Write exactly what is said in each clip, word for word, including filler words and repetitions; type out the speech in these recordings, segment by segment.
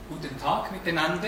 Guten Tag miteinander.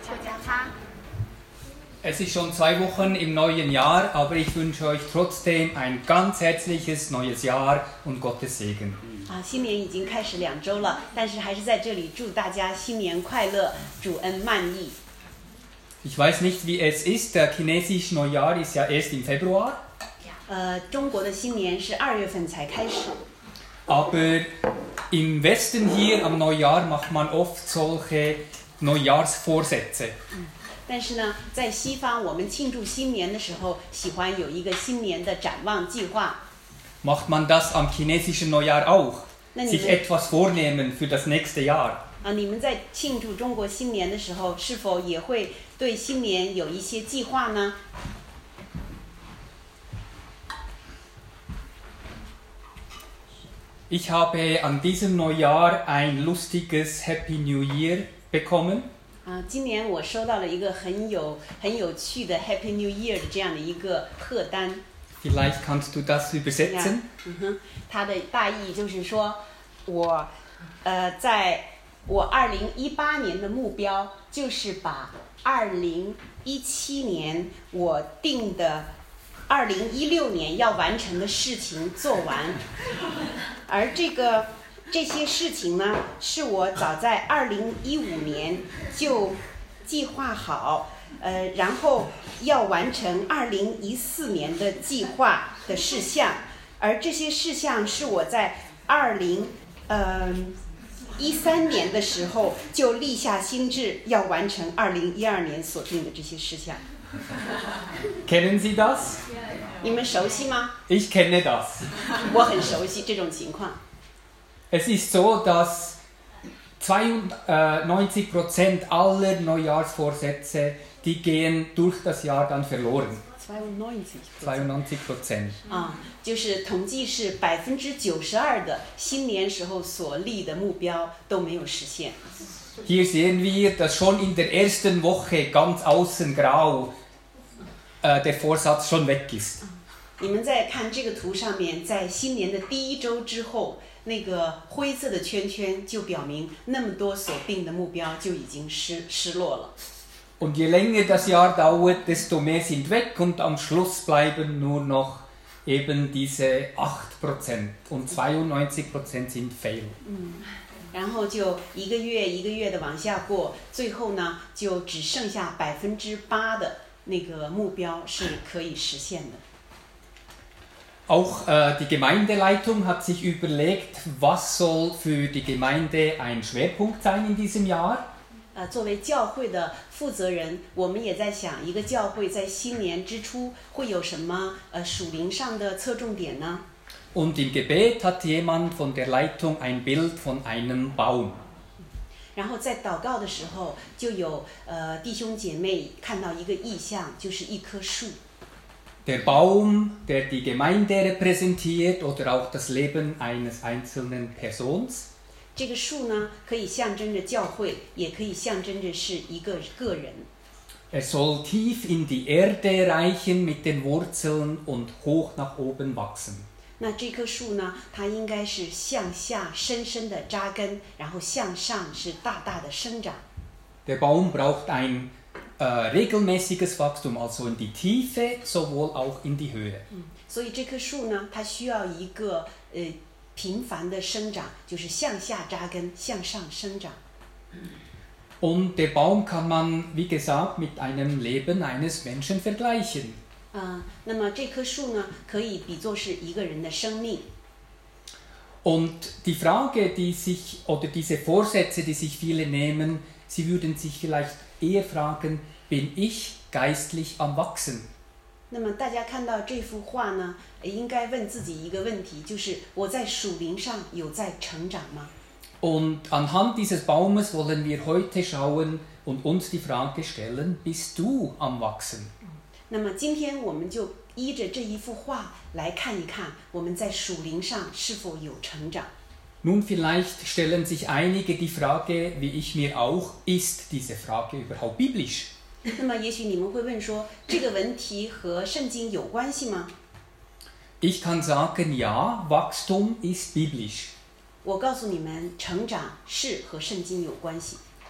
Es ist schon zwei Wochen im neuen Jahr, aber ich wünsche euch trotzdem ein ganz herzliches neues Jahr und Gottes Segen. 啊，新年已经开始两周了，但是还是在这里祝大家新年快乐，主恩万益。 Ich weiß nicht, wie es ist. Der chinesische Neujahr ist ja erst im Februar. 呃，中国的新年是二月份才开始。 Aber im Westen hier am Neujahr macht man oft solche Neujahrsvorsätze. 但是呢，在西方，我们庆祝新年的时候，喜欢有一个新年的展望计划。 Macht man das am chinesischen Neujahr auch? Nein, Sich nein. etwas vornehmen für das nächste Jahr? 啊，你们在庆祝中国新年的时候，是否也会对新年有一些计划呢？ Ich habe an diesem Neujahr ein lustiges Happy New Year bekommen. 啊，今年我收到了一个很有很有趣的 Happy New Year 的这样的一个贺单。 Vielleicht kannst du das übersetzen. 嗯哼，它的大意就是说，我，呃，在我二零一八年的目标就是把二零一七年我定的二零一六年要完成的事情做完，而这个这些事情呢，是我早在二零一五年就计划好。 呃，然后要完成二零一四年的计划的事项，而这些事项是我在二零呃一三年的时候就立下心志要完成二零一二年所定的这些事项。 Kennen Sie das? 你们熟悉吗？ Ich kenne das. 我很熟悉这种情况。 Es ist so, dass zweiundneunzig Prozent aller Neujahrsvorsätze, die gehen durch das Jahr dann verloren. zweiundneunzig Prozent. 啊，就是统计是百分之九十二的新年时候所立的目标都没有实现。 Hier sehen wir, dass schon in der ersten Woche ganz außen grau äh, der Vorsatz schon weg ist. 你们在看这个图上面，在新年的第一周之后，那个灰色的圈圈就表明那么多所定的目标就已经失失落了。 Und je länger das Jahr dauert, desto mehr sind weg und am Schluss bleiben nur noch eben diese acht Prozent und zweiundneunzig Prozent sind fail. 嗯，然后就一个月一个月的往下过，最后呢就只剩下百分之八的那个目标是可以实现的。 Auch äh, die Gemeindeleitung hat sich überlegt, was soll für die Gemeinde ein Schwerpunkt sein in diesem Jahr. 呃，作为教会的负责人，我们也在想，一个教会在新年之初会有什么呃属灵上的侧重点呢？ Und im Gebet hat jemand von der Leitung ein Bild von einem Baum. 然后在祷告的时候，就有呃弟兄姐妹看到一个意象，就是一棵树。 Der Baum, der die Gemeinde repräsentiert oder auch das Leben eines einzelnen Persons. 这个树呢，可以象征着教会，也可以象征着是一个个人。 Er soll tief in die Erde reichen mit den Wurzeln und hoch nach oben wachsen. 那这棵树呢，它应该是向下深深的扎根，然后向上是大大的生长。 Der Baum braucht ein äh, regelmäßiges Wachstum, also in die Tiefe, sowohl auch in die Höhe. 嗯，所以这棵树呢，它需要一个呃频繁的生长，就是向下扎根，向上生长。 Und der Baum kann man, wie gesagt, mit einem Leben eines Menschen vergleichen. 啊、那么这棵树呢，可以比作是一个人的生命。 Und die Frage, die sich, oder diese Vorsätze, die sich viele nehmen, sie würden sich vielleicht eher fragen, bin ich geistlich am Wachsen? 那么大家看到这幅画呢，应该问自己一个问题，就是我在属灵上有在成长吗？ Und anhand dieses Baumes wollen wir heute schauen und uns die Frage stellen, bist du am Wachsen? 那么今天我们就依着这一幅画来看一看，我们在属灵上是否有成长。 Nun, vielleicht stellen sich einige die Frage, wie ich mir auch, ist diese Frage überhaupt biblisch? 那么也许你们会问说，这个问题和圣经有关系吗？ Ich kann sagen, ja, Wachstum ist biblisch. 我告诉你们，成长是和圣经有关系。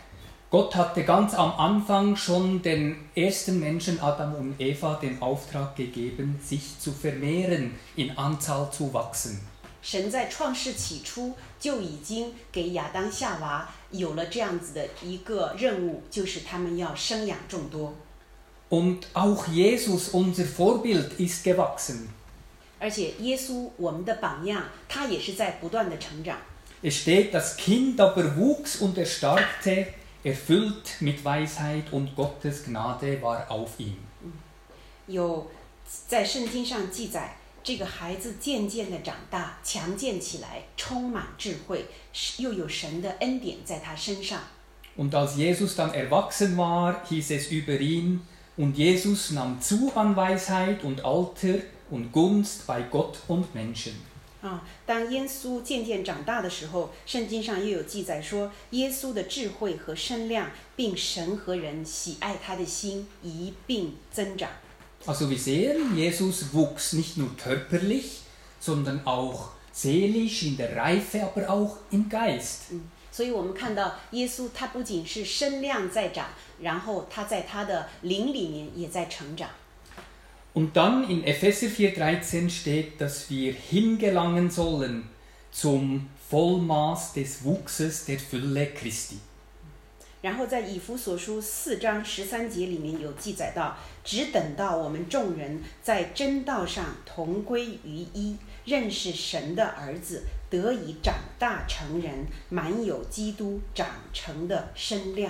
Gott hatte ganz am Anfang schon den ersten Menschen, Adam und Eva, den Auftrag gegeben, sich zu vermehren, in Anzahl zu wachsen. 神在创世起初就已经给亚当夏娃有了这样子的一个任务，就是他们要生养众多。 Und auch Jesus, unser Vorbild, ist gewachsen. 而且耶稣，我们的榜样，他也是在不断的成长。 Es steht, das Kind aber wuchs und erstarkte, erfüllt mit Weisheit und Gottes Gnade war auf ihm. 有在圣经上记载，这个孩子渐渐的长大，强健起来，充满智慧，又有神的恩典在他身上。 Und als Jesus dann erwachsen war, hieß es über ihn, und Jesus nahm zu an Weisheit und Alter und Gunst bei Gott und Menschen. 啊，当耶稣渐渐长大的时候，圣经上又有记载说，耶稣的智慧和身量，并神和人喜爱他的心一并增长。 Also wir sehen, Jesus wuchs nicht nur körperlich, sondern auch seelisch in der Reife, aber auch im Geist. 嗯，所以我们看到耶稣，他不仅是身量在长，然后他在他的灵里面也在成长。 Und dann in Epheser vier dreizehn steht, dass wir hingelangen sollen zum Vollmaß des Wuchses der Fülle Christi. 然后在以弗所书四章十三节里面有记载到，只等到我们众人在真道上同归于一，认识神的儿子，得以长大成人，满有基督长成的身量。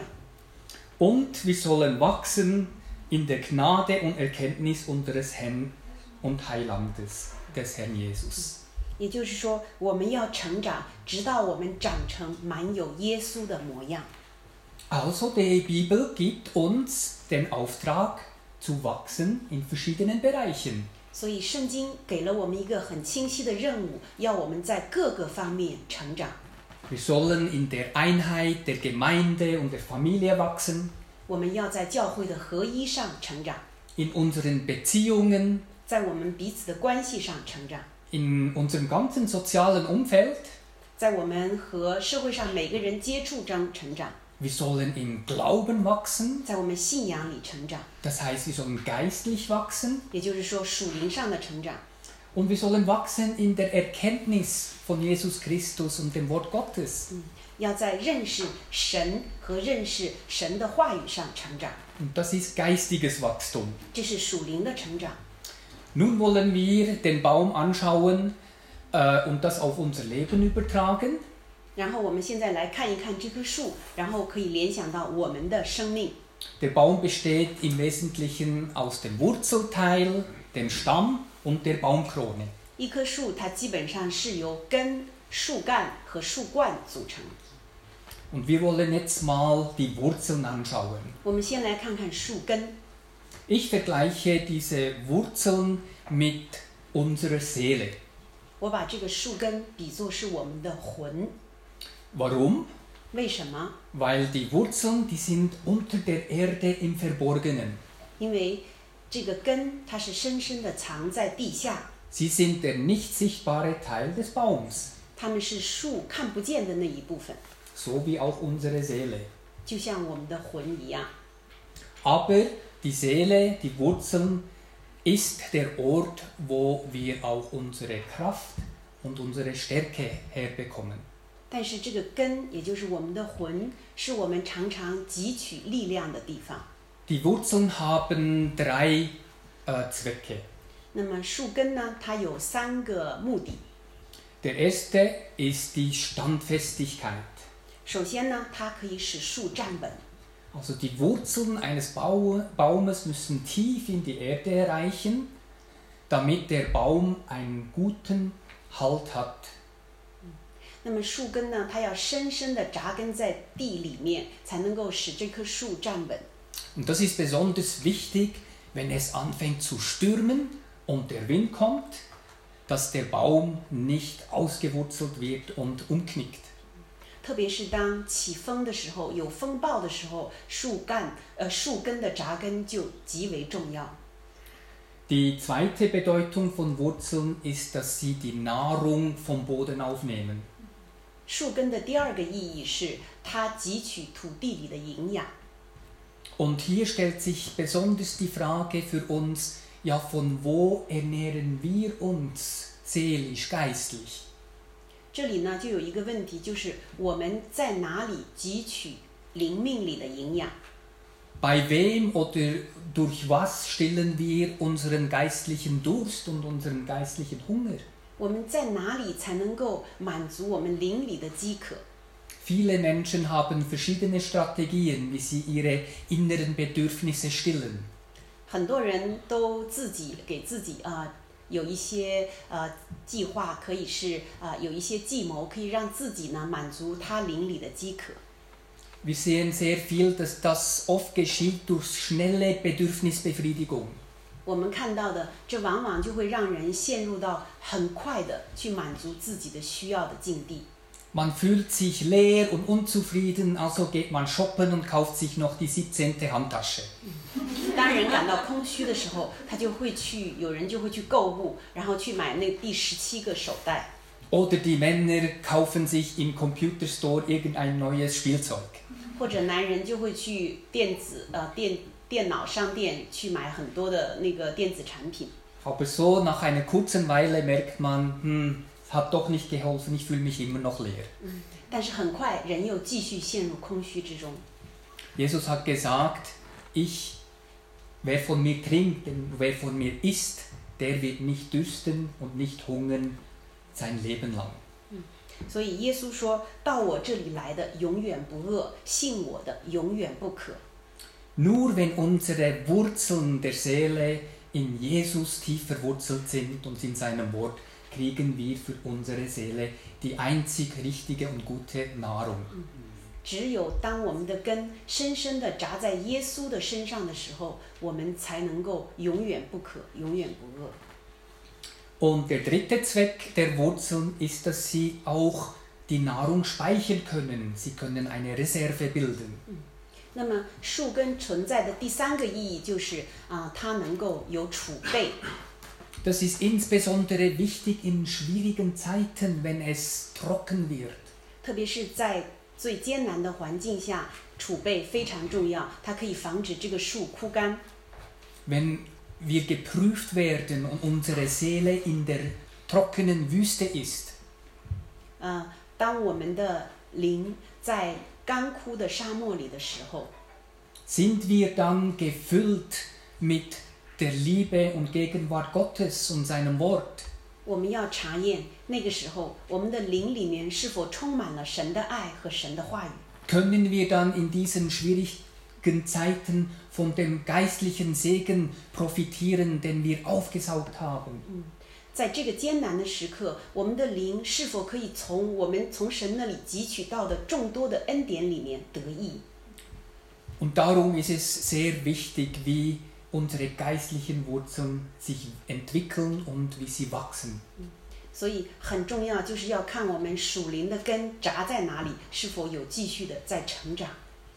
Und wir sollen wachsen in der Gnade und Erkenntnis unseres Herrn und Heilandes, des Herrn Jesus. 也就是说，我们要成长，直到我们长成满有耶稣的模样。 Also die Bibel gibt uns den Auftrag zu wachsen in verschiedenen Bereichen. 所以圣经给了我们一个很清晰的任务，要我们在各个方面成长。 Wir sollen in der Einheit der Gemeinde und der Familie wachsen, 我们要在教会的合一上成长， in unseren Beziehungen, 在我们彼此的关系上成长， in unserem ganzen sozialen Umfeld. 在我们和社会上每个人接触中成长， Wir sollen im Glauben wachsen, 在我们信仰里成长， das heißt, wir sollen geistlich wachsen. 也就是说属灵上的成长。 Und wir sollen wachsen in der Erkenntnis von Jesus Christus und dem Wort Gottes. 要在认识神和认识神的话语上成长， Und das ist geistiges Wachstum. 这是属灵的成长。 Nun wollen wir den Baum anschauen äh, und das auf unser Leben übertragen. 然后我们现在来看一看这棵树，然后可以联想到我们的生命。 Der Baum besteht im Wesentlichen aus dem Wurzelteil, dem Stamm und der Baumkrone. 一棵树它基本上是由根、树干和树冠组成。 Und wir wollen jetzt mal die Wurzeln anschauen. 我们先来看看树根。 Ich vergleiche diese Wurzeln mit unserer Seele. 我把这个树根比作是我们的魂。 Warum? 为什么？ Weil die Wurzeln, die sind unter der Erde im Verborgenen. 因为这个根它是深深的藏在地下， Sie sind der nicht sichtbare Teil des Baums, 它们是树看不见的那一部分， so wie auch unsere Seele. 就像我们的魂一样。 Aber die Seele, die Wurzeln, ist der Ort, wo wir auch unsere Kraft und unsere Stärke herbekommen. 但是这个根，也就是我们的魂，是我们常常汲取力量的地方。 Die Wurzeln haben drei äh, Zwecke. 那么树根呢，它有三个目的。 Der erste ist die Standfestigkeit. 首先呢，它可以使树站稳。 Also die Wurzeln eines Bau Baumes müssen tief in die Erde erreichen, damit der Baum einen guten Halt hat. 那么树根呢，它要深深地扎根在地里面，才能够使这棵树站稳。 Und das ist besonders wichtig, wenn es anfängt zu stürmen und der Wind kommt, dass der Baum nicht ausgewurzelt wird und umknickt. 特别是当起风的时候，有风暴的时候，树干呃树根的扎根就极为重要。 Die zweite Bedeutung von Wurzeln ist, dass sie die Nahrung vom Boden aufnehmen. 树根的第二个意义是， 它汲取土地里的营养。 Und hier stellt sich besonders die Frage für uns, ja, von wo ernähren wir uns seelisch, geistlich? 这里呢就有一个问题，就是我们在哪里汲取灵命里的营养？ Bei wem oder durch was stillen wir unseren geistlichen Durst und unseren geistlichen Hunger? 我们在哪里才能够满足我们灵里的饥渴？ Viele Menschen haben verschiedene Strategien, wie sie ihre inneren Bedürfnisse stillen. 很多人都自己给自己啊、呃、有一些呃计划，可以是啊、呃、有一些计谋，可以让自己呢满足他灵里的饥渴。 Wir sehen sehr viel, dass das oft geschieht durch schnelle Bedürfnisbefriedigung. 我们看到的，这往往就会让人陷入到很快的去满足自己的需要的境地。 Man fühlt sich leer und unzufrieden, also geht man shoppen und kauft sich noch die siebzehnte Handtasche. 当人感到空虚的时候，他就会去，有人就会去购物，然后去买那第十七个手袋。 Oder die Männer kaufen sich im Computerstore irgendein neues Spielzeug. 或者男人就会去电子呃电电脑商店去买很多的那个电子产品。 Aber so nach einer kurzen Weile merkt man, hm, hat doch nicht geholfen, ich fühle mich immer noch leer. 但是很快人又继续陷入空虚之中。 Jesus hat gesagt, ich, wer von mir trinkt, wer von mir isst, der wird nicht dürsten und nicht hungern sein Leben lang. 所以耶稣说到我这里来的永远不饿，信我的永远不渴。 Nur wenn unsere Wurzeln der Seele in Jesus tief verwurzelt sind und in seinem Wort, kriegen wir für unsere Seele die einzig richtige und gute Nahrung. 只有当我们的根深深地扎在耶稣的身上的时候，我们才能够永远不渴，永远不饿。 Und der dritte Zweck der Wurzeln ist, dass sie auch die Nahrung speichern können. Sie können eine Reserve bilden. 那么树根存在的第三个意义就是啊，它能够有储备。 Das ist insbesondere wichtig in schwierigen Zeiten, wenn es trocken wird. 特别是在最艰难的环境下，储备非常重要，它可以防止这个树枯干。 Wenn wir geprüft werden und unsere Seele in der trockenen Wüste ist, 呃，当我们的灵在干枯的沙漠里的时候， sind wir dann gefüllt mit der Liebe und Gegenwart Gottes und seinem Wort. 我们要查验那个时候我们的灵里面是否充满了神的爱和神的话语。 Können wir dann in diesen schwierigen Zeiten von dem geistlichen Segen profitieren, den wir aufgesaugt haben? 在这个艰难的时刻，我们的灵是否可以从我们从神那里汲取到的众多的恩典里面得益？ Und darum ist es sehr wichtig, wie unsere geistlichen Wurzeln sich entwickeln und wie sie wachsen. 所以很重要，就是要看我们属灵的根扎在哪里，是否有继续的在成长。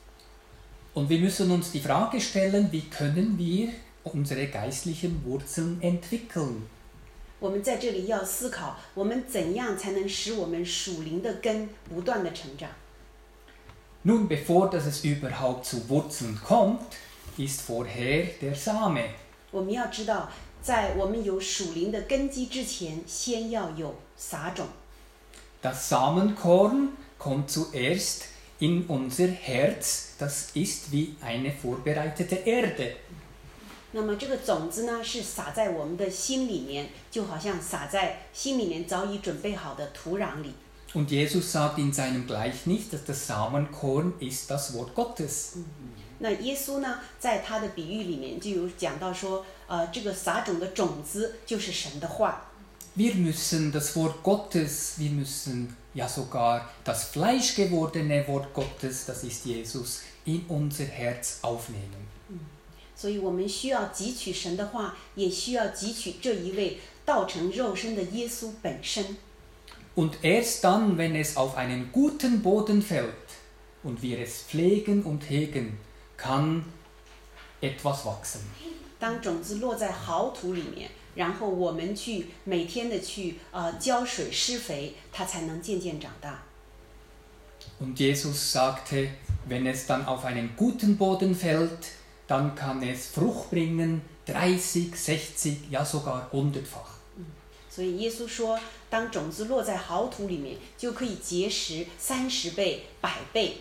Und wir müssen uns die Frage stellen, wie können wir unsere geistlichen Wurzeln entwickeln? 我们在这里要思考，我们怎样才能使我们属灵的根不断的成长？ Nun, bevor dass es überhaupt zu Wurzeln kommt, ist vorher der Same. 我们要知道，在我们有属灵的根基之前，先要有撒种。 Das Samenkorn kommt zuerst in unser Herz, das ist wie eine vorbereitete Erde. 那么这个种子呢，是撒在我们的心里面，就好像撒在心里面早已准备好的土壤里。 Und Jesus sagt in seinem Gleichnis, dass das Samenkorn ist das Wort Gottes. 那耶稣呢，在他的比喻里面就有讲到说，呃，这个撒种的种子就是神的话。 Wir müssen das Wort Gottes, wir müssen ja sogar das fleischgewordene Wort Gottes, das ist Jesus, in unser Herz aufnehmen. 所以我们需要汲取神的话，也需要汲取这一位道成肉身的耶稣本身。 Und erst dann, wenn es auf einen guten Boden fällt und wir es pflegen und hegen, kann etwas wachsen. 当种子落在好土里面，然后我们去每天的去呃浇水施肥，它才能渐渐长大。 Und Jesus sagte, wenn es dann auf einen guten Boden fällt, dann kann es Frucht bringen, dreißig, sechzig, ja sogar hundertfach. 所以耶稣说，当种子落在好土里面，就可以结实三十倍、百倍。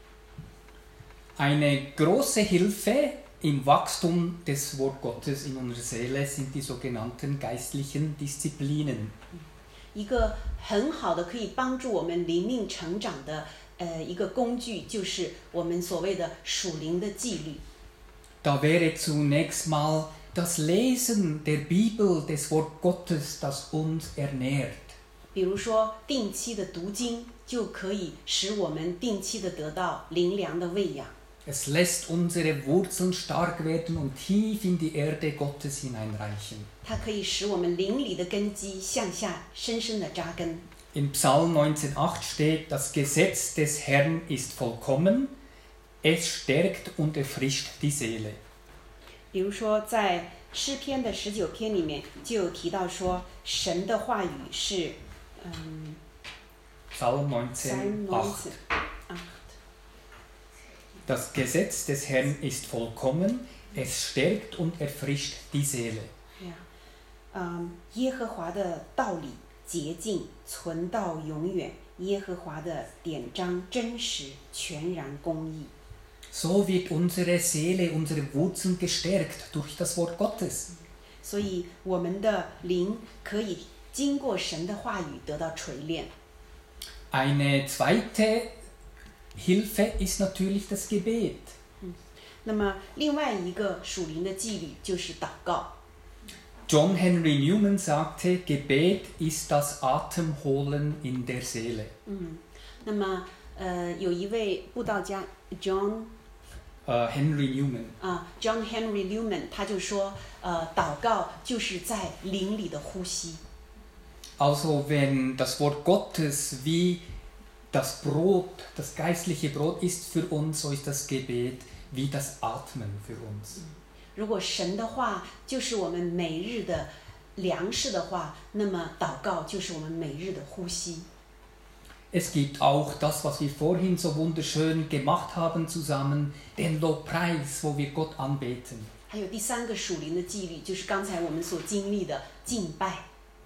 Eine große Hilfe im Wachstum des Wort Gottes in unserer Seele sind die sogenannten geistlichen Disziplinen. 一个很好的可以帮助我们灵命成长的呃一个工具，就是我们所谓的属灵的纪律。 Da wäre zunächst mal das Lesen der Bibel, des Wort Gottes, das uns ernährt. 比如说，定期的读经就可以使我们定期的得到灵粮的喂养。 Es lässt unsere Wurzeln stark werden und tief in die Erde Gottes hineinreichen. 它可以使我们灵里的根基向下深深的扎根。 In Psalm neunzehn acht steht, das Gesetz des Herrn ist vollkommen, es stärkt und erfrischt die Seele. 比如说，在诗篇的十九篇里面就有提到说，神的话语是，嗯 Psalm neunzehn acht. Das Gesetz des Herrn ist vollkommen, es stärkt und erfrischt die Seele. 嗯，耶和华的道理洁净，存到永远。耶和华的典章真实，全然公义。 So wird unsere Seele, unsere Wurzeln gestärkt durch das Wort Gottes. 所以，我们的灵可以经过神的话语得到锤炼。 Eine zweite Hilfe ist natürlich das Gebet. 那么，另外一个属灵的纪律就是祷告。 John Henry Newman sagte, Gebet ist das Atemholen in der Seele. 嗯，那么，呃，有一位布道家 John。 Uh, Henry Newman. 啊 ，John Henry Newman 他就说，呃，祷告就是在灵里的呼吸。 Also wenn das Wort Gottes wie das Brot, das geistliche Brot ist für uns, so ist das Gebet wie das Atmen für uns. 如果神的话就是我们每日的粮食的话，那么祷告就是我们每日的呼吸。 Es gibt auch das, was wir vorhin so wunderschön gemacht haben zusammen, den Lobpreis, wo wir Gott anbeten. 还有第三个属灵的纪律，就是刚才我们所经历的敬拜。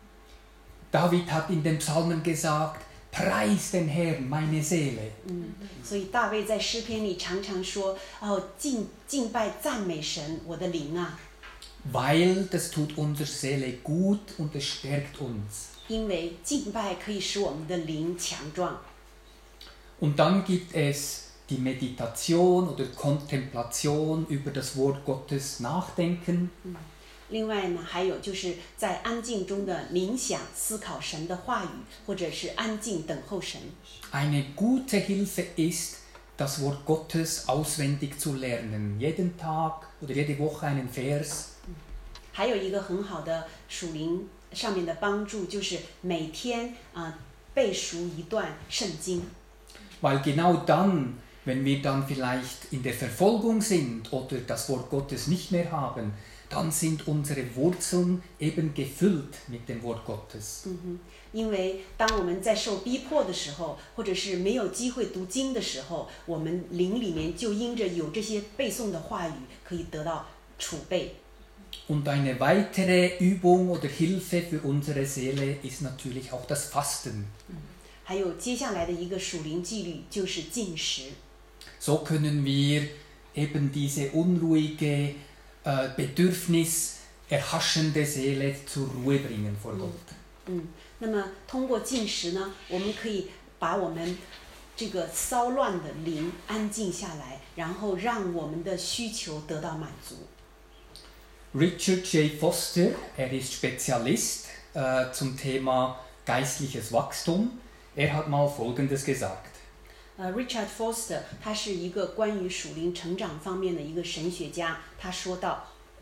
David hat in den Psalmen gesagt, preis den Herrn, meine Seele. 嗯，所以大卫在诗篇里常常说：“哦，敬敬拜赞美神，我的灵啊。” Weil das tut unserer Seele gut und es stärkt uns. 因为敬拜可以使我们的灵强壮。 Und dann gibt es die Meditation oder Kontemplation über das Wort Gottes nachdenken. 嗯，另外呢，还有就是在安静中的冥想、思考神的话语，或者是安静等候神。 Eine gute Hilfe ist, das Wort Gottes auswendig zu lernen. Jeden Tag oder jede Woche einen Vers. 还有一个很好的属灵上面的帮助，就是每天啊、呃、背熟一段圣经。 Weil genau dann, wenn wir dann vielleicht in der Verfolgung sind oder das Wort Gottes nicht mehr haben, dann sind unsere Wurzeln eben gefüllt mit dem Wort Gottes. 嗯哼，因为当我们在受逼迫的时候，或者是没有机会读经的时候，我们灵里面就因着有这些背诵的话语，可以得到储备。 Und eine weitere Übung oder Hilfe für unsere Seele ist natürlich auch das Fasten. 还有接下来的一个属灵纪律就是禁食。 So können wir eben diese unruhige, äh, Bedürfnis erhaschende Seele zur Ruhe bringen vor Gott. 嗯，那么通过禁食呢，我们可以把我们这个骚乱的灵安静下来，然后让我们的需求得到满足。 Richard J. Foster, er ist Spezialist äh, zum Thema geistliches Wachstum. Er hat mal Folgendes gesagt. 呃 ，Richard Foster 他是一个关于属灵成长方面的一个神学家，他说到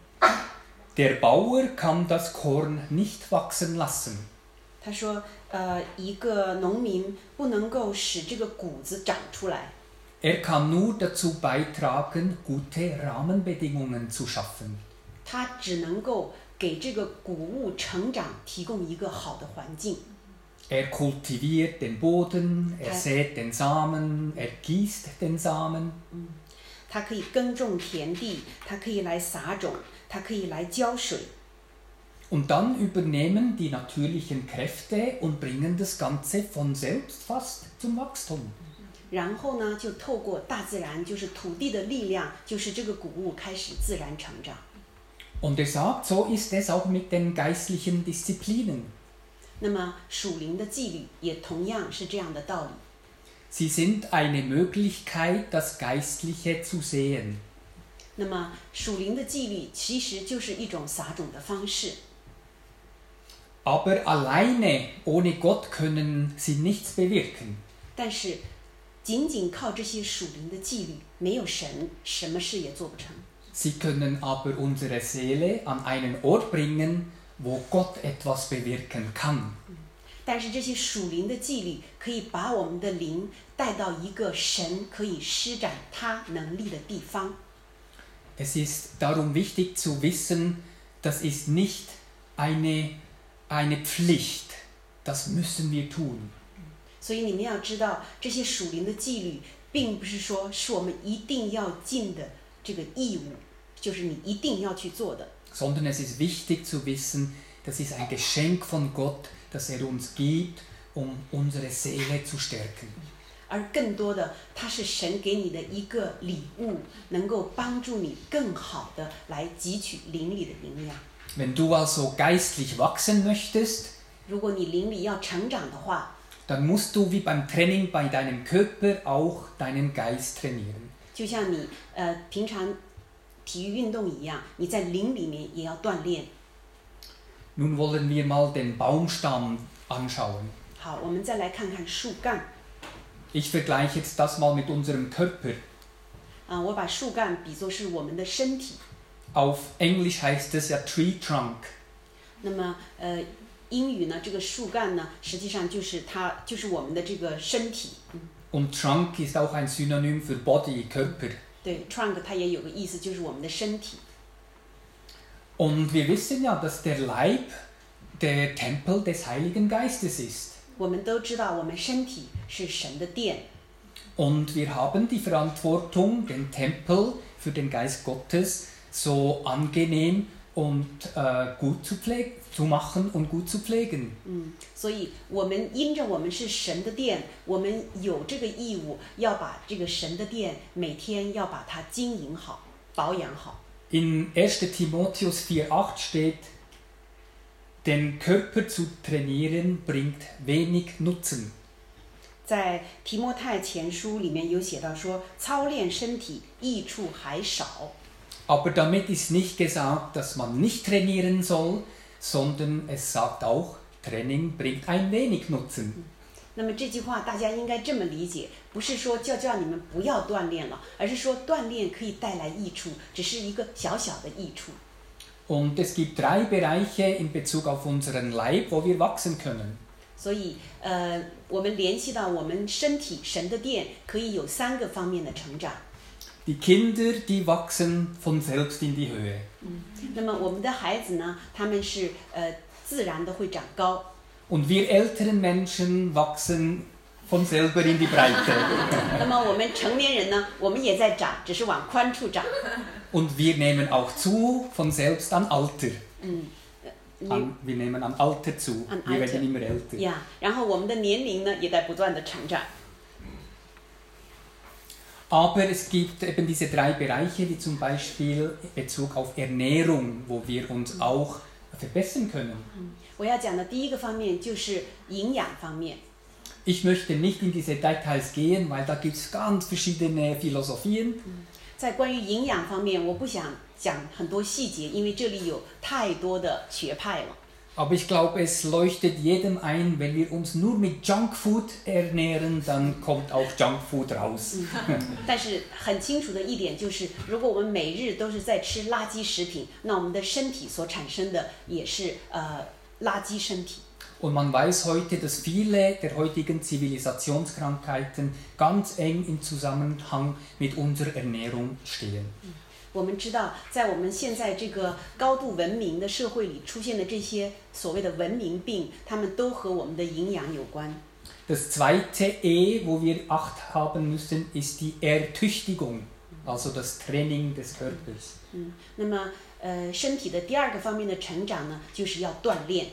Der Bauer kann das Korn nicht wachsen lassen. 他说，呃，一个农民不能够使这个谷子长出来， Er kann nur dazu beitragen, gute Rahmenbedingungen zu schaffen. 他只能够给这个谷物成长提供一个好的环境。 Er kultiviert den Boden, er Ja. sät den Samen, er gießt den Samen. 他可以耕种田地，他可以来撒种，他可以来浇水。 Und dann übernehmen die natürlichen Kräfte und bringen das Ganze von selbst fast zum Wachstum. 然后呢，就透过大自然，就是土地的力量，就是这个谷物开始自然成长。 Und er sagt, so ist es auch mit den geistlichen Disziplinen. 那么属灵的纪律也同样是这样的道理。 Sie sind eine Möglichkeit, das Geistliche zu sehen. 那么属灵的纪律其实就是一种撒种的方式， Aber alleine, ohne Gott, können sie nichts bewirken. 但是仅仅靠这些属灵的纪律，没有神，什么事也做不成。 Sie können aber unsere Seele an einen Ort bringen, wo Gott etwas bewirken kann. 但是这些属灵的纪律可以把我们的灵带到一个神可以施展他能力的地方。 Es ist darum wichtig zu wissen, das ist nicht eine, eine Pflicht. Das müssen wir tun. 所以你们要知道，这些属灵的纪律，并不是说是我们一定要尽的这个义务，就是你一定要去做的。 Sondern es ist wichtig zu wissen, das ist ein Geschenk von Gott, das er uns gibt, um unsere Seele zu stärken. 而更多的，它是神给你的一个礼物，能够帮助你更好的来汲取灵里的营养。 Wenn du also geistlich wachsen möchtest, 如果你灵里要成长的话， dann musst du wie beim Training bei deinem Körper auch deinen Geist trainieren. 就像你呃平常体育运动一样，你在灵里面也要锻炼。 Nun wollen wir mal den Baumstamm anschauen. 好，我们再来看看树干。 Ich vergleiche jetzt das mal mit unserem Körper. 啊、我把树干比作是我们的身体。 Auf Englisch heißt es ja Tree Trunk. 那么呃，英语呢，这个树干呢，实际上就是它，就是我们的这个身体。嗯， Und Trunk ist auch ein Synonym für Body, Körper. 对 ，trunk 它也有个意思，就是我们的身体。 Und wir wissen ja, dass der Leib der Tempel des Heiligen Geistes ist. 我们都知道，我们身体是神的殿， Und wir haben die Verantwortung, den Tempel für den Geist Gottes so angenehm und äh, gut zu, pflegen, zu machen und gut zu pflegen. 嗯，所以我们因着我们是神的殿，我们有这个义务要把这个神的殿每天要把它经营好、保养好。 In erster Timotheus vier acht steht, den Körper zu trainieren bringt wenig Nutzen. 在提摩太前书里面有写到说，操练身体益处还少。 Aber damit ist nicht gesagt, dass man nicht trainieren soll, sondern es sagt auch, Training bringt ein wenig Nutzen. 那么这句话大家应该这么理解，不是说叫叫你们不要锻炼了，而是说锻炼可以带来益处，只是一个小小的益处。 Und es gibt drei Bereiche in Bezug auf unseren Leib, wo wir wachsen können. 所以，呃，我们联系到我们身体神的殿，可以有三个方面的成长。 Die Kinder, die wachsen von selbst in die Höhe. 嗯，那么我们的孩子呢，他们是呃自然的会长高。 Und wir älteren Menschen wachsen von selber in die Breite. 那么我们成年人呢，我们也在长，只是往宽处长。 Und wir nehmen auch zu von selbst an Alter. 嗯， An, wir nehmen an Alter zu. An Wir Alter. werden immer älter. 呀，然后我们的年龄呢，也在不断的成长。 Aber es gibt eben diese drei Bereiche, wie zum Beispiel in Bezug auf Ernährung, wo wir uns auch verbessern können. 我要讲的第一个方面就是营养方面。 Ich möchte nicht in diese Details gehen, weil da gibt es ganz verschiedene Philosophien. 在关于营养方面，我不想讲很多细节，因为这里有太多的学派了。 Aber ich glaube, es leuchtet jedem ein, wenn wir uns nur mit Junkfood ernähren, dann kommt auch Junkfood raus. 但是很清楚的一点就是，如果我们每日都是在吃垃圾食品，那我们的身体所产生的也是呃垃圾身体。 Und man weiß heute, dass viele der heutigen Zivilisationskrankheiten ganz eng im Zusammenhang mit unserer Ernährung stehen. 我们知道，在我们现在这个高度文明的社会里出现的这些所谓的文明病，它们都和我们的营养有关。 Das zweite E, wo wir Acht haben müssen, ist die Ertüchtigung, also das Training des Körpers. 嗯，那么呃，身体的第二个方面的成长呢，就是要锻炼。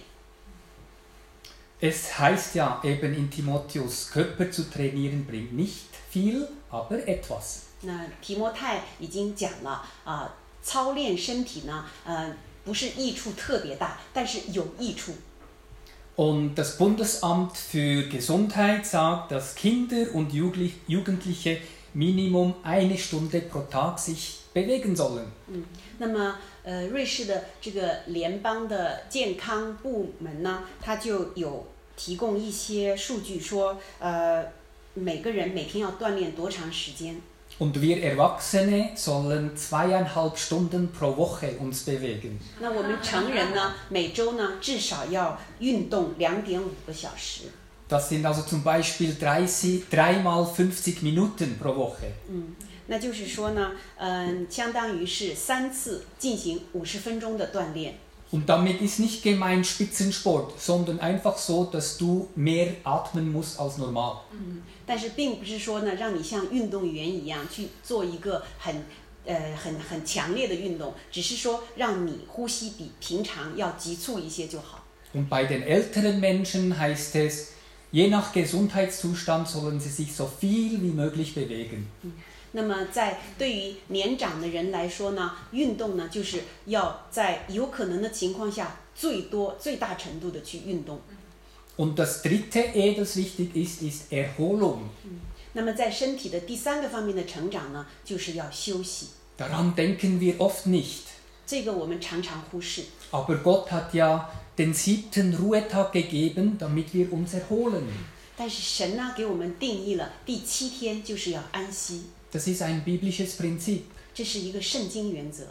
Es heißt ja eben in Timotheus, Körper zu trainieren bringt nicht viel, aber etwas. 那提摩太已经讲了啊，操练身体呢，呃，不是益处特别大，但是有益处。 Und das Bundesamt für Gesundheit sagt, dass Kinder und Jugendliche Minimum eine Stunde pro Tag sich bewegen sollen. 嗯，那么呃，瑞士的这个联邦的健康部门呢，它就有提供一些数据说，呃，每个人每天要锻炼多长时间。 Und wir Erwachsene sollen zweieinhalb Stunden pro Woche uns bewegen. 那我们成人呢，每周呢至少要运动两点五个小时。 Das sind also zum Beispiel dreißig, dreimal fünfzig Minuten pro Woche. 嗯，那就是说呢，嗯、呃，相当于是三次进行五十分钟的锻炼。 Und damit ist nicht gemeint Spitzensport, sondern einfach so, dass du mehr atmen musst als normal. 嗯，但是并不是说呢，让你像运动员一样去做一个很呃很很强烈的运动，只是说让你呼吸比平常要急促一些就好。 Und bei den älteren Menschen heißt es, je nach Gesundheitszustand sollen sie sich so viel wie möglich bewegen. 嗯，那么在对于年长的人来说呢，运动呢就是要在有可能的情况下最多最大程度的去运动。 Und das dritte E, das wichtig ist, ist Erholung. 嗯，那么在身体的第三个方面的成长呢，就是要休息。 Daran denken wir oft nicht. 这个我们常常忽视。 Aber Gott hat ja den siebten Ruhetag gegeben, damit wir uns erholen. 但是神呢，给我们定义了第七天就是要安息。 Das ist ein biblisches Prinzip. 这是一个圣经原则。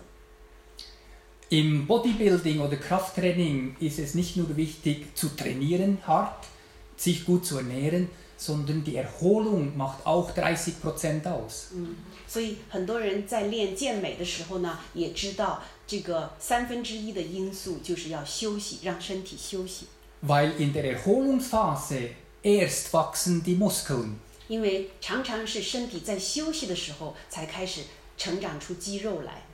Im Bodybuilding oder Krafttraining ist es nicht nur wichtig zu trainieren hart, sich gut zu ernähren, sondern die Erholung macht auch dreißig Prozent aus. 嗯，所以很多人在练健美的时候呢，也知道这个三分之一的因素就是要休息，让身体休息。 Weil in der Erholungsphase erst wachsen die Muskeln. 因为常常是身体在休息的时候才开始成长出肌肉来。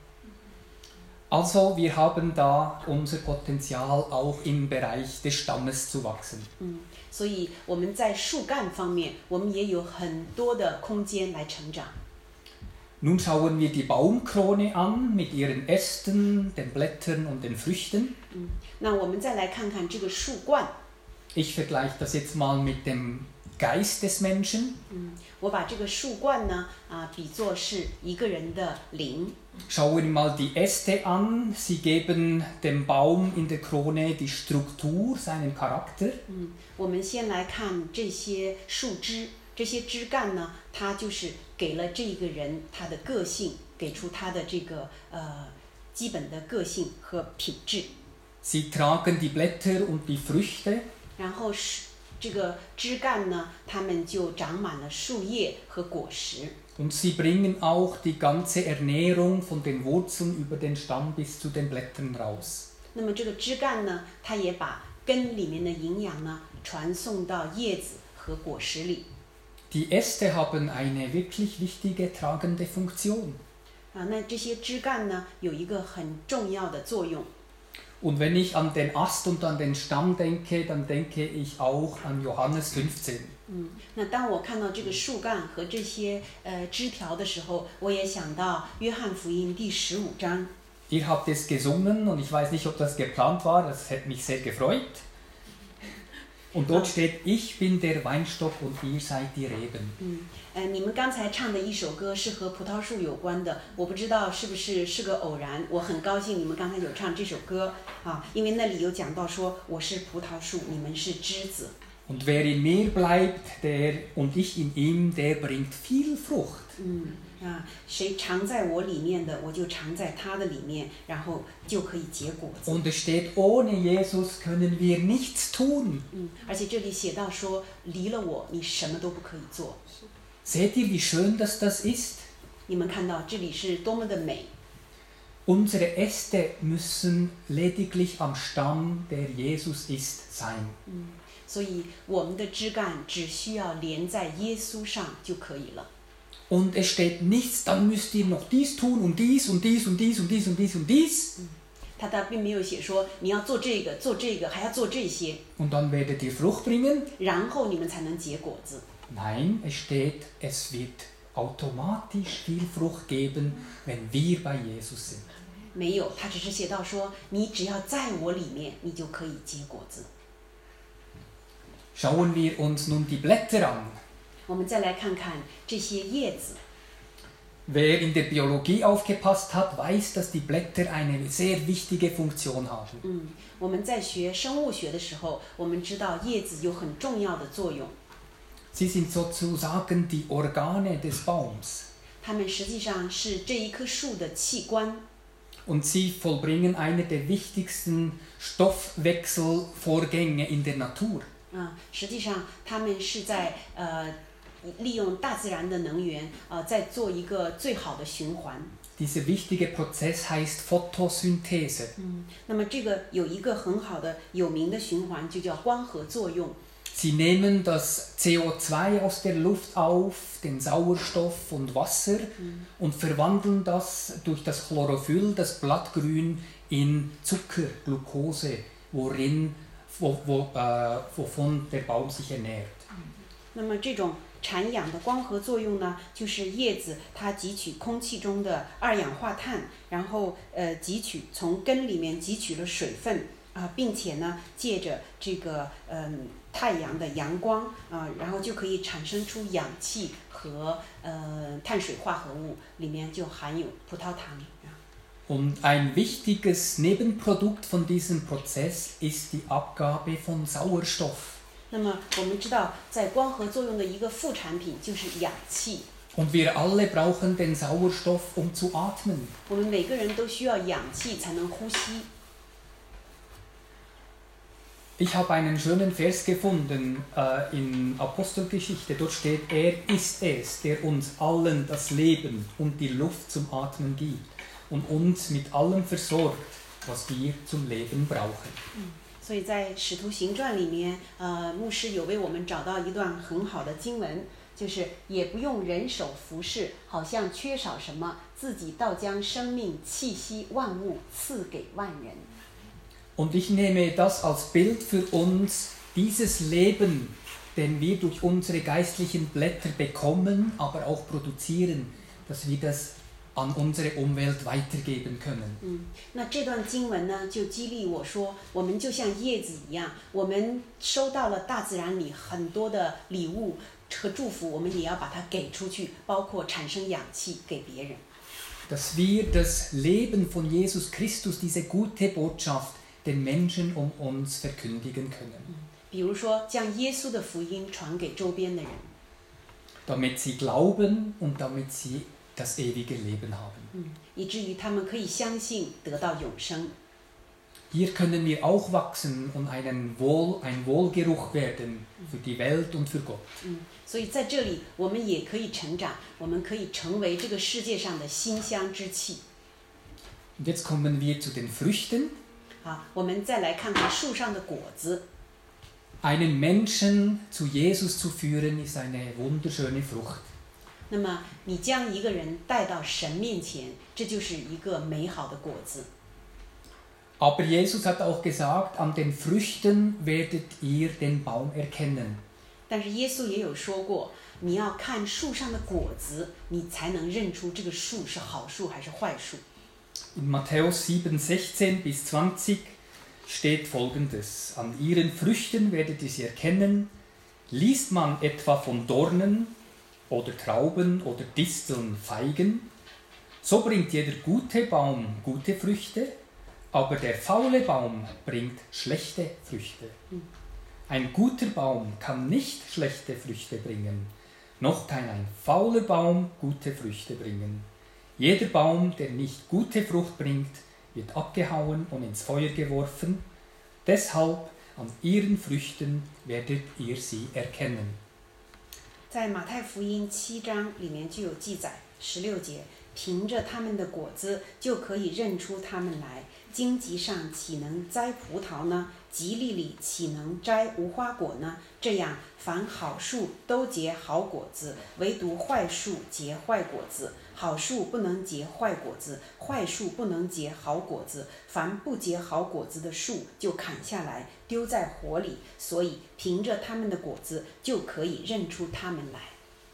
Also wir haben da unser Potenzial auch im Bereich des Stammes zu wachsen. 嗯，所以我们在树干方面，我们也有很多的空间来成长。 Nun schauen wir die Baumkrone an mit ihren Ästen, den Blättern und den Früchten. 嗯，那我们再来看看这个树冠。 Ich vergleiche das jetzt mal mit dem Geist des Menschen. 嗯，我把这个树冠呢，啊，比作是一个人的灵。 Schauen wir mal die Äste an. Sie geben dem Baum in der Krone die Struktur, seinen Charakter. 嗯，我们先来看这些树枝，这些枝干呢，它就是给了这个人他的个性，给出他的这个呃基本的个性和品质。 Sie tragen die Blätter und die Früchte. 然后是这个枝干呢，它们就长满了树叶和果实。 Und sie bringen auch die ganze Ernährung von den Wurzeln über den Stamm bis zu den Blättern raus. 那么这个枝干呢，它也把根里面的营养呢传送到叶子和果实里。 Die Äste haben eine wirklich wichtige tragende Funktion. 啊，那这些枝干呢，有一个很重要的作用。 Und wenn ich an den Ast und an den Stamm denke, dann denke ich auch an Johannes fünfzehn. 嗯，那当我看到这个树干和这些呃枝条的时候，我也想到约翰福音第十五章。 Ihr habt es gesungen und ich weiß nicht, ob das geplant war, das hätte mich sehr gefreut. Und dort steht, ich bin der Weinstock und ihr seid die Reben. 嗯，呃，你们刚才唱的一首歌是和葡萄树有关的，我不知道是不是是个偶然。我很高兴你们刚才有唱这首歌啊，因为那里有讲到说我是葡萄树，你们是枝子。 Und wer in mir bleibt, der und ich in ihm, der bringt viel Frucht. 嗯啊，谁常在我里面的，我就常在他的里面，然后就可以结果子。 Und es steht, ohne Jesus können wir nichts tun. 嗯，而且这里写到说，离了我，你什么都不可以做。 Seht ihr, wie schön dass das ist? 你们看到这里是多么的美。 Unsere Äste müssen lediglich am Stamm, der Jesus ist, sein. 嗯，所以我们的枝干只需要连在耶稣上就可以了。 Und es steht nichts, dann müsst ihr noch dies tun und dies und dies und dies und dies und dies und dies. 他他并没有写说你要做这个做这个还要做这些， Und dann werdet ihr Frucht bringen. 然后你们才能结果子。 Nein, es steht, es wird automatisch viel Frucht geben, wenn wir bei Jesus sind. 没有，他只是写到说你只要在我里面，你就可以结果子。 Schauen wir uns nun die Blätter an. 我们再来看看这些叶子。 Wer in der Biologie aufgepasst hat, weiß, dass die Blätter eine sehr wichtige Funktion haben. 嗯，我们在学生物学的时候，我们知道叶子有很重要的作用。 Sie sind sozusagen die Organe des Baums 它们实际上是这一棵树的器官， und sie vollbringen eine der wichtigsten Stoffwechselvorgänge in der Natur. 啊、实际上它们是在呃利用大自然的能源，呃，在做一个最好的循环。 Dieser wichtige Prozess heißt Photosynthese. 嗯，那么这个有一个很好的有名的循环，就叫光合作用。 Sie nehmen das C O zwei aus der Luft auf, den Sauerstoff und Wasser und verwandeln das durch das Chlorophyll, das Blattgrün, in Zucker, Glucose, worin, wo, wo, äh, wovon der Baum sich ernährt. 那么这种产氧的光合作用呢，就是叶子它汲取空气中的二氧化碳，然后呃汲取从根里面汲取了水分啊、呃，并且呢借着这个嗯、呃、太阳的阳光啊、呃，然后就可以产生出氧气和呃碳水化合物，里面就含有葡萄糖。 Und ein wichtiges Nebenprodukt von diesem Prozess ist die Abgabe von Sauerstoff. 那么我们知道，在光合作用的一个副产品就是氧气。 Und wir alle brauchen den Sauerstoff, um zu atmen. 我们每个人都需要氧气才能呼吸。 Ich habe einen schönen Vers gefunden äh, in Apostelgeschichte. Dort steht, er ist es, der uns allen das Leben und die Luft zum Atmen gibt und uns mit allem versorgt, was wir zum Leben brauchen. 所以在《使徒行传》里面，呃，牧师有为我们找到一段很好的经文，就是也不用人手服侍，好像缺少什么，自己倒将生命、气息、万物赐给万人。 Und ich nehme das als Bild für uns, dieses Leben, den wir durch unsere geistlichen Blätter bekommen, aber auch produzieren, dass wir das an unsere Umwelt weitergeben können. 嗯，那这段经文呢，就激励我说，我们就像叶子一样，我们收到了大自然里很多的礼物和祝福，我们也要把它给出去，包括产生氧气给别人。 Dass wir das Leben von Jesus Christus, diese gute Botschaft, den Menschen um uns verkündigen können. 比如说，将耶稣的福音传给周边的人， Damit sie glauben und damit sie das ewige Leben haben. 嗯，以至于他们可以相信得到永生。 Hier können wir auch wachsen und einen Wohl, ein Wohlgeruch werden für die Welt und für Gott. 嗯，所以在这里我们也可以成长，我们可以成为这个世界上的馨香之气。 Und jetzt kommen wir zu den Früchten. 好，我们再来看看树上的果子。 Einen Menschen zu Jesus zu führen, ist eine wunderschöne Frucht. 那么你将一个人带到神面前，这就是一个美好的果子。 Aber Jesus hat auch gesagt, an den Früchten werdet ihr den Baum erkennen. 但是耶稣也有说过，你要看树上的果子，你才能认出这个树是好树还是坏树。 In Matthäus sieben, sechzehn bis zwanzig steht Folgendes. An ihren Früchten werdet ihr sie erkennen. Liest man etwa von Dornen oder Trauben oder Disteln Feigen, so bringt jeder gute Baum gute Früchte, aber der faule Baum bringt schlechte Früchte. Ein guter Baum kann nicht schlechte Früchte bringen, noch kann ein fauler Baum gute Früchte bringen. Jeder Baum, der nicht gute Frucht bringt, wird abgehauen und ins Feuer geworfen. Deshalb an ihren Früchten werdet ihr sie erkennen. 在马太福音七章里面就有记载，十六节， 凭着他们的果子就可以认出他们来。荆棘上岂能摘葡萄呢？棘藜里岂能摘无花果呢？这样，凡好树都结好果子，唯独坏树结坏果子。好树不能结坏果子，坏树不能结好果子。凡不结好果子的树，就砍下来，丢在火里。所以，凭着他们的果子就可以认出他们来。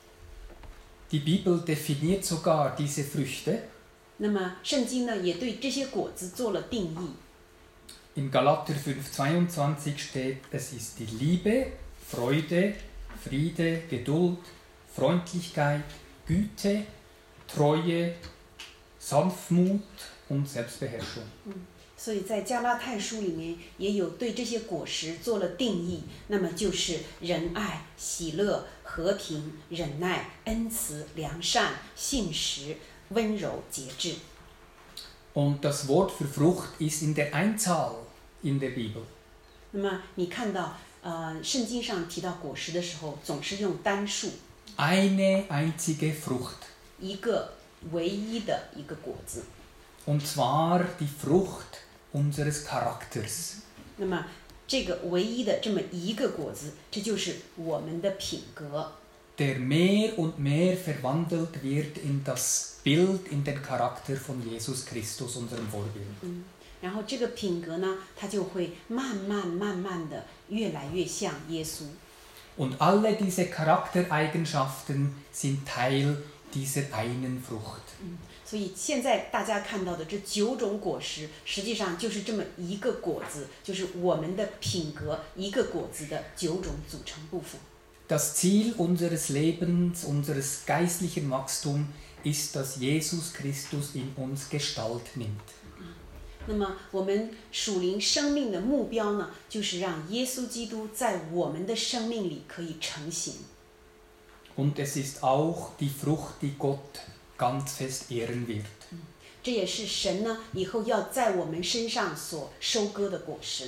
Die Bibel definiert sogar diese Früchte. 那么，圣经呢，也对这些果子做了定义。 In Galater fünf zweiundzwanzig steht, es ist die Liebe, Freude, Friede, Geduld, Freundlichkeit, Güte, Treue, Sanftmut und Selbstbeherrschung. 所以在加拉太书里面也有对这些果实做了定义，那么就是仁爱、喜乐、和平、忍耐、恩慈、良善、信实、温柔、节制。 Und das Wort für Frucht ist in der Einzahl in der Bibel. 那么你看到，呃，圣经上提到果实的时候，总是用单数。 Eine einzige Frucht. 一个唯一的一个果子。 Und zwar die Frucht unseres Charakters. 那么这个唯一的这么一个果子，这就是我们的品格。 Der mehr und mehr verwandelt wird in das Bild, in den Charakter von Jesus Christus, unserem Vorbild. 嗯，然后这个品格呢，它就会慢慢慢慢的越来越像耶稣。 Und alle diese Charaktereigenschaften sind Teil dieser einen Frucht. 嗯，所以现在大家看到的这九种果实，实际上就是这么一个果子，就是我们的品格一个果子的九种组成部分。 Das Ziel unseres Lebens, unseres geistlichen Wachstums ist, dass Jesus Christus in uns Gestalt nimmt. 那么我们属灵生命的目标呢，就是让耶稣基督在我们的生命里可以成型。 Und es ist auch die Frucht, die Gott ganz fest ehren wird. 这也是神呢以后要在我们身上所收割的果实。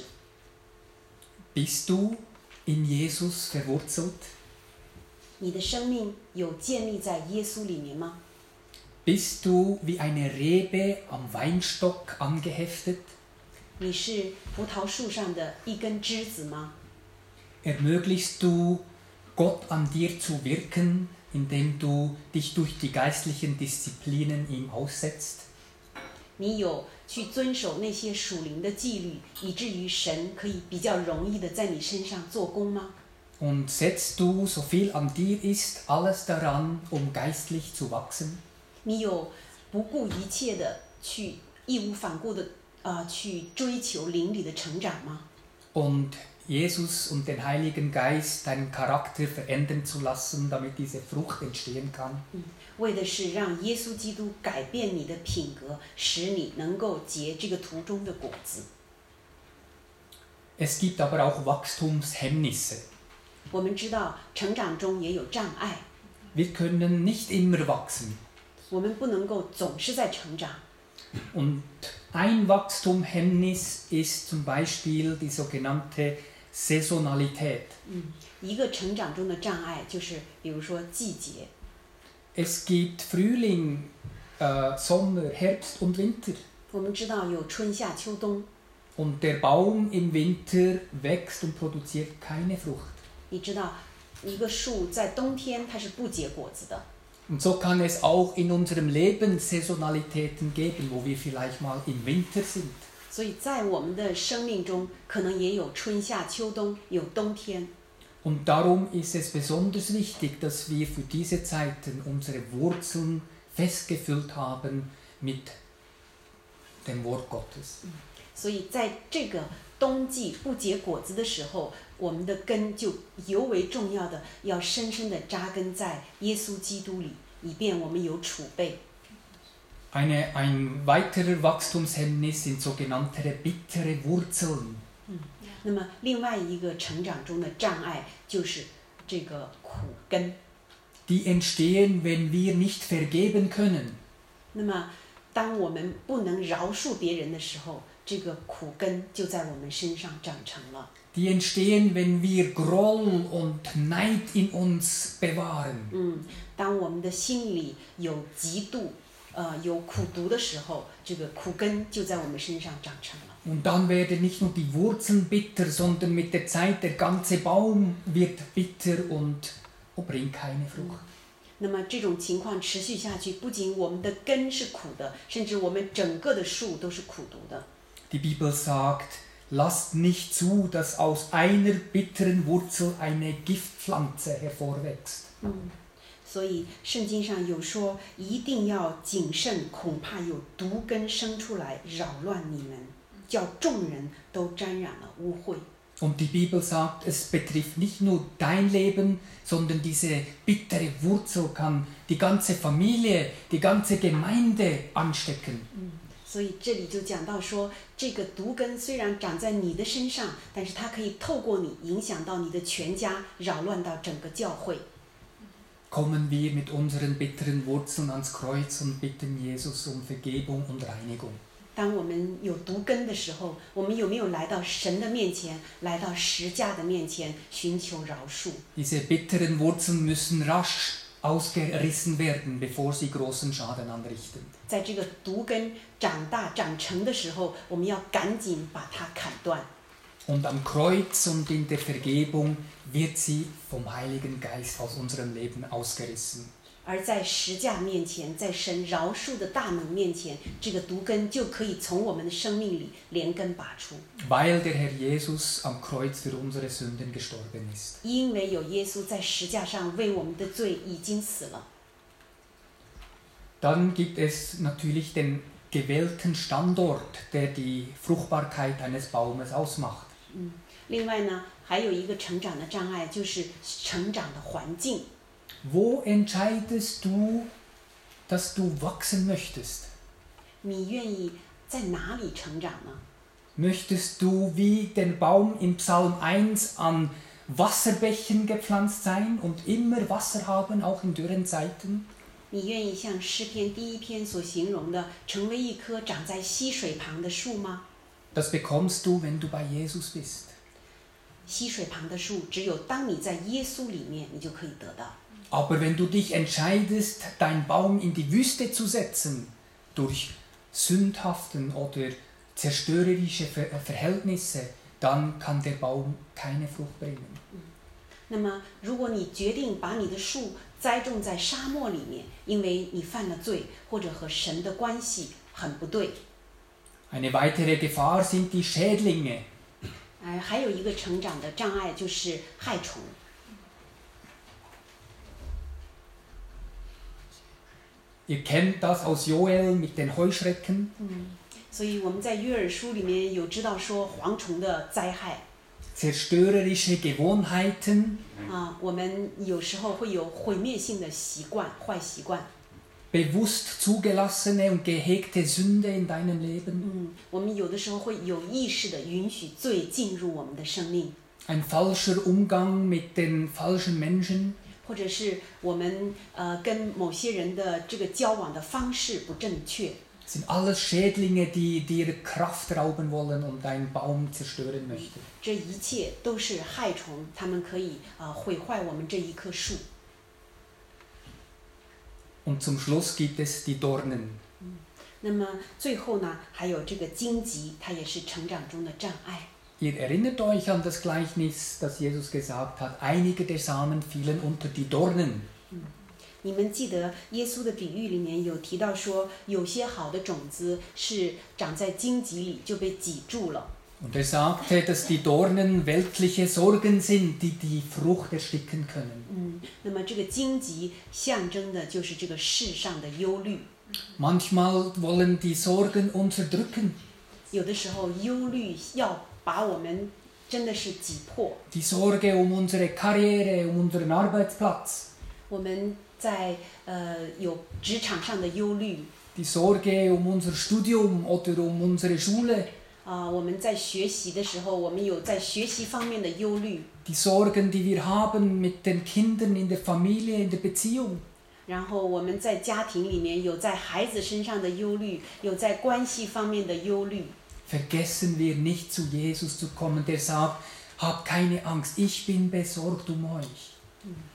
Bist du in Jesus verwurzelt? 你的生命有建立在耶稣里面吗？ Bist du wie eine Rebe am Weinstock angeheftet? 你是葡萄树上的一根枝子吗？ Ermöglichst du Gott an dir zu wirken, indem du dich durch die geistlichen Disziplinen ihm aussetzt? 你有去遵守那些属灵的纪律，以至于神可以比较容易的在你身上做工吗？ Und setzt du, so viel an dir ist, alles daran, um geistlich zu wachsen? 你有不顾一切的去义无反顾的呃去追求灵里的成长吗？ Und Jesus und den Heiligen Geist deinen Charakter verändern zu lassen, damit diese Frucht entstehen kann? 嗯，为的是让耶稣基督改变你的品格，使你能够结这个途中的果子。 Es gibt aber auch Wachstumshemmnisse. 我们知道成长中也有障碍， Wir können nicht immer wachsen. 我们不能够总是在成长。 Und ein Wachstumhemmnis ist zum Beispiel die sogenannte Saisonalität. 嗯，一个成长中的障碍就是，比如说季节。 Es gibt Frühling, äh, Sommer, Herbst und Winter. 我们知道有春夏秋冬。 Und der Baum im Winter wächst und produziert keine Frucht. 你知道，一个树在冬天它是不结果子的。 Und so kann es auch in unserem Leben Saisonalitäten geben, wo wir vielleicht mal im Winter sind. 所以在我们的生命中，可能也有春夏秋冬，有冬天。 Und darum ist es besonders wichtig, dass wir für diese Zeiten unsere Wurzeln festgefüllt haben mit dem Wort Gottes. 所以在这个冬季不结果子的时候，我们的根就尤为重要的要深深的扎根在耶稣基督里，以便我们有储备。 Eine, ein weiterer Wachstumshemmnis sind sogenannte bittere Wurzeln. 嗯，那么另外一个成长中的障碍就是这个苦根。 Die entstehen, wenn wir nicht vergeben können. 那么，当我们不能饶恕别人的时候，这个苦根就在我们身上长成了。 Die entstehen, wenn wir Groll und Neid in uns bewahren. 嗯，当我们的心里有嫉妒、 呃有苦毒的时候，这个苦根就在我们身上长成了。 Und dann werden nicht nur die Wurzeln bitter, sondern mit der Zeit der ganze Baum wird bitter und bringt keine Frucht. 那么这种情况持续下去，不仅我们的根是苦的，甚至我们整个的树都是苦毒的。 Die Bibel sagt, lasst nicht zu, dass aus einer bitteren Wurzel eine Giftpflanze hervorwächst. 嗯，所以圣经上有说，一定要谨慎，恐怕有毒根生出来，扰乱你们，叫众人都沾染了污秽。 Und die Bibel sagt, es betrifft nicht nur dein Leben, sondern diese bittere Wurzel kann die ganze Familie, die ganze Gemeinde anstecken. 嗯，所以这里就讲到说，这个毒根虽然长在你的身上，但是它可以透过你影响到你的全家，扰乱到整个教会。 Kommen wir mit unseren bitteren Wurzeln ans Kreuz und bitten Jesus um Vergebung und Reinigung. 当我们有毒根的时候，我们有没有来到神的面前，来到十架的面前，寻求饶恕？ Diese bitteren Wurzeln müssen rasch ausgerissen werden, bevor sie großen Schaden anrichten. 在这个毒根长大长成的时候，我们要赶紧把它砍断。 Und am Kreuz und in der Vergebung wird sie vom Heiligen Geist aus unserem Leben ausgerissen. 而在十架面前，在神饶恕的大能面前，这个毒根就可以从我们的生命里连根拔出。 Weil der Herr Jesus am Kreuz für unsere Sünden gestorben ist. 因为有耶稣在十架上为我们的罪已经死了。 Dann gibt es natürlich den gewählten Standort, der die Fruchtbarkeit eines Baumes ausmacht. 嗯，另外呢，还有一个成长的障碍，就是成长的环境。 Wo entscheidest du, dass du wachsen möchtest? 你愿意在哪里成长呢？ Möchtest du wie den Baum im Psalm eins an Wasserbächen gepflanzt sein und immer Wasser haben, auch in dürren Zeiten? 你愿意像诗篇第一篇所形容的，成为一棵长在溪水旁的树吗？ Das bekommst du, wenn du bei Jesus bist. 溪水旁的树，只有当你在耶稣里面，你就可以得到。 Aber wenn du dich entscheidest, deinen Baum in die Wüste zu setzen, durch sündhaften oder zerstörerische Verhältnisse, dann kann der Baum keine Frucht bringen. 那么，如果你决定把你的树栽种在沙漠里面，因为你犯了罪，或者和神的关系很不对。 Eine weitere Gefahr sind die Schädlinge. 呃，还有一个成长的障碍就是害虫。 Ihr kennt das aus Joel mit den Heuschrecken. 嗯，所以我们在约珥书里面有知道说蝗虫的灾害。 Zerstörerische Gewohnheiten. 啊，我们有时候会有毁灭性的习惯、坏习惯。 Bewusst zugelassene und gehegte Sünde in deinem Leben. 嗯，我们有的时候会有意识的允许罪进入我们的生命。 Ein falscher Umgang mit den falschen Menschen. 或者是我们呃跟某些人的这个交往的方式不正确。 Das sind alles Schädlinge, die dir Kraft rauben wollen und deinen Baum zerstören möchten. 这一切都是害虫，它们可以啊、呃、毁坏我们这一棵树。 Und zum Schluss gibt es die Dornen. 嗯，那么最后呢，还有这个荆棘，它也是成长中的障碍。 Ihr erinnert euch an das Gleichnis, das Jesus gesagt hat, einige der Samen fielen unter die Dornen. 嗯，你们记得耶稣的比喻里面有提到说，有些好的种子是长在荆棘里就被挤住了。 Und er sagte, dass die Dornen weltliche Sorgen sind, die die Frucht ersticken können. 嗯，那么这个荆棘象征的就是这个世上的忧虑。 Manchmal wollen die Sorgen uns erdrücken. 有的时候忧虑要把我们真的是挤破。 Die Sorge um unsere Karriere, um unseren Arbeitsplatz. 我们在呃有职场上的忧虑。 Die Sorge um unser Studium oder um unsere Schule. 啊、呃，我们在学习的时候，我们有在学习方面的忧虑。 Die Sorgen, die wir haben mit den Kindern in der Familie, in der Beziehung. 然后我们在家庭里面有在孩子身上的忧虑，有在关系方面的忧虑。 Vergessen wir nicht zu Jesus zu kommen, der sagt, hab keine Angst, ich bin besorgt um euch. 嗯，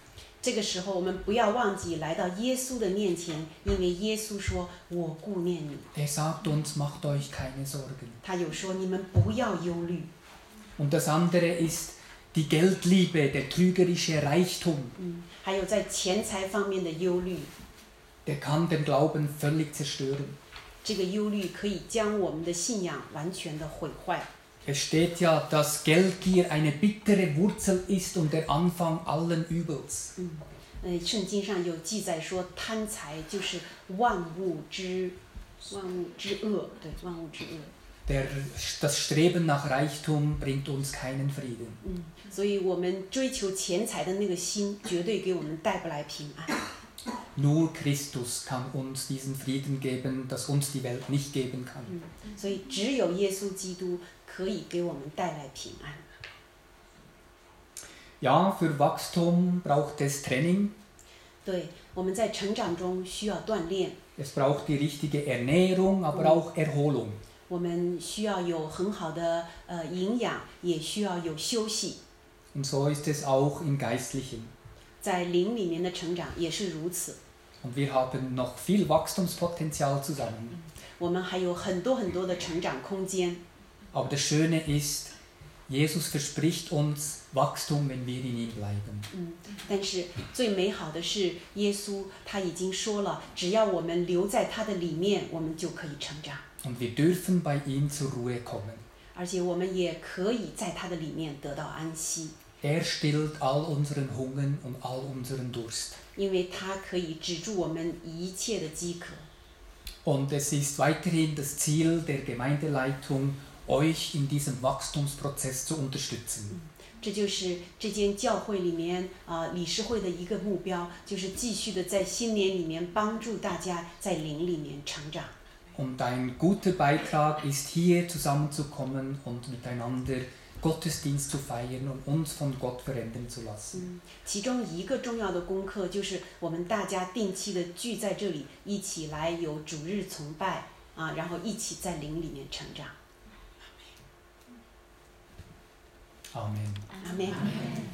这个时候，我们不要忘记来到耶稣的面前，因为耶稣说：“我顾念你。” Er sagt uns, macht euch keine Sorgen. 他有说：“你们不要忧虑。” Und das andere ist die Geldliebe, der trügerische Reichtum. 嗯，还有在钱财方面的忧虑， Der kann den Glauben völlig zerstören. 这个忧虑可以将我们的信仰完全的毁坏。 Es steht ja, dass Geldgier eine bittere Wurzel ist und der Anfang allen Übels. 嗯，呃，圣经上有记载说，贪财就是万物之万物之恶，对，万物之恶。 Der, das Streben nach Reichtum bringt uns keinen Frieden. 嗯，所以我们追求钱财的那个心，绝对给我们带不来平安。 Nur Christus kann uns diesen Frieden geben, das uns die Welt nicht geben kann. 嗯，所以只有耶稣基督可以给我们带来平安。 Ja, für Wachstum braucht es Training. 对，我们在成长中需要锻炼， Es braucht die richtige Ernährung, aber auch Erholung. 我们需要有很好的呃营养，也需要有休息。 Und so ist es auch im Geistlichen. 在灵里面的成长也是如此。 Und wir haben noch viel Wachstumspotenzial zusammen. 我们还有很多很多的成长空间。 Aber das Schöne ist, Jesus verspricht uns Wachstum, wenn wir in ihm bleiben. 嗯，但是最美好的是，耶稣他已经说了，只要我们留在他的里面，我们就可以成长。 Und wir dürfen bei ihm zur Ruhe kommen. 而且我们也可以在他的里面得到安息， Er stillt all unseren Hunger und all unseren Durst. 因为他可以止住我们一切的饥渴。 Und es ist weiterhin das Ziel der Gemeindeleitung, euch in diesem Wachstumsprozess zu unterstützen. 这就是这间教会里面啊、呃、理事会的一个目标，就是继续的在新年里面帮助大家在灵里面成长。 Und ein guter Beitrag ist, hier zusammenzukommen und miteinander Gottesdienst zu feiern und uns von Gott verändern zu lassen. 嗯，其中一个重要的功课就是我们大家定期的聚在这里，一起来有主日崇拜啊，然后一起在灵里面成长。 Amen. Amen.